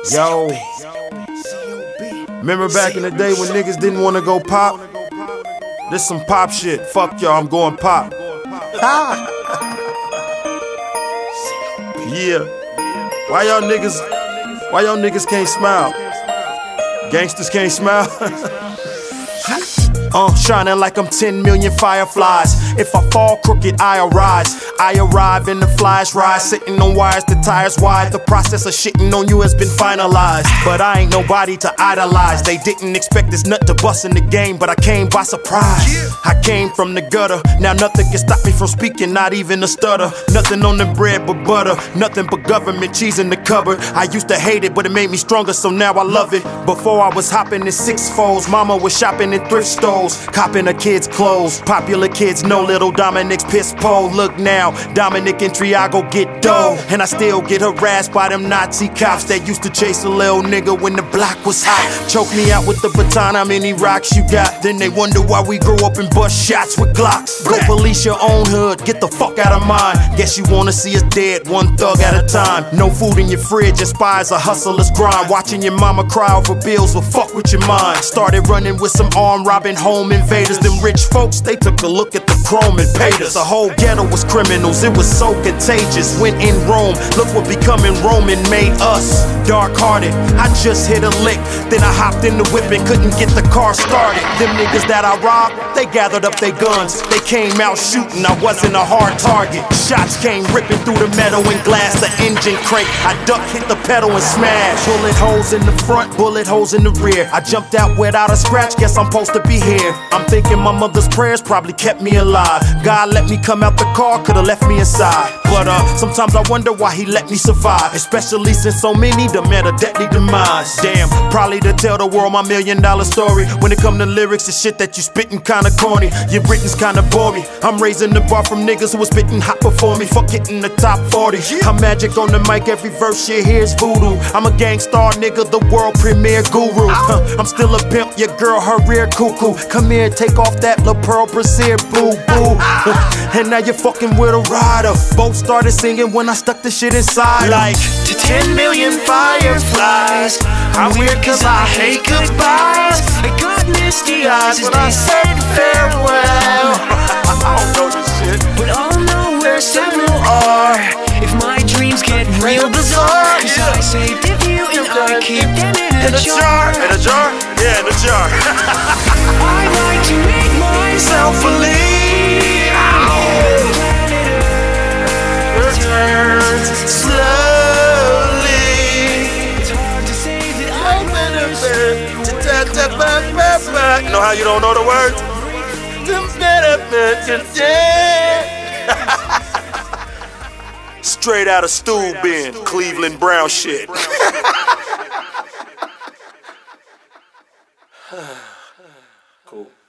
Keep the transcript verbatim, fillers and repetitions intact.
Yo, remember back in the day when niggas didn't want to go pop? This some pop shit. Fuck y'all, I'm going pop. Yeah. Why y'all niggas, why y'all niggas can't smile? Gangsters can't smile? Uh, shining like I'm ten million fireflies. If I fall crooked, I arise. I arrive in the flash ride, sitting on wires, the tires wide. The process of shitting on you has been finalized. But I ain't nobody to idolize. They didn't expect this nut to bust in the game, but I came by surprise. I came from the gutter, now nothing can stop me from speaking, not even a stutter. Nothing on the bread but butter, nothing but government cheese in the cupboard. I used to hate it, but it made me stronger, so now I love it. Before I was hopping in six folds, mama was shopping in thrift stores, copping her kids' clothes. Popular kids know little Dominic's piss pole. Look now, Dominic and Triago get dough, and I still get harassed by them Nazi cops that used to chase a little nigga when the block was hot. Choke me out with the baton, how many rocks you got? Then they wonder why we grow up and bust shots with Glocks. Go police your own hood, get the fuck out of mine. Guess you wanna see us dead, one thug at a time. No food in your fridge inspires a hustler's grind. Watching your mama cry over bills will fuck with your mind. Started running with some armed robbing home invaders. Them rich folks, they took a look at the chrome and paid us. The whole ghetto was criminals, it was so contagious. Went in Rome, look what becoming Roman made us. Dark hearted, I just hit a lick, then I hopped in the whip and couldn't get the car started. Them niggas that I robbed, they gathered up their guns. They came out shooting, I wasn't a hard target. Shots came ripping through the metal and glass, the engine crank. I ducked, hit the pedal and smashed. Bullet holes in the front, bullet holes in the rear. I jumped out without a scratch, guess I'm supposed to be here. I'm thinking my mother's prayers probably kept me alive. God let me come out the car, could've left me inside. But uh, sometimes I wonder why he let me survive, especially since so many done met a deadly demise. Damn, probably to tell the world my million dollar story. When it come to lyrics, the shit that you spittin' kinda corny, your written's kinda boring. I'm raising the bar from niggas who was spittin' hot before me. Fuck hitting the top forty. I'm magic on the mic, every verse you hear's voodoo. I'm a gangstar nigga, the world premiere guru. Huh, I'm still a pimp, your girl her rear cuckoo. Come here, take off that La Pearl brassiere, boo boo. And now you're fucking with a rider. Both started singing when I stuck the shit inside. Like to ten million fireflies. I'm weird cause I hate goodbyes. I got misty eyes as they said farewell. I don't know this shit, but I'll know where several are if my dreams get real bizarre. Cause I saved a few and I keep them in a jar. In a jar? Yeah, in a jar. I like to make myself believe. Returns slowly. It's hard to say that I'm better. You know how you don't know the words? Straight out of stool bin, Cleveland Brown shit. Cool.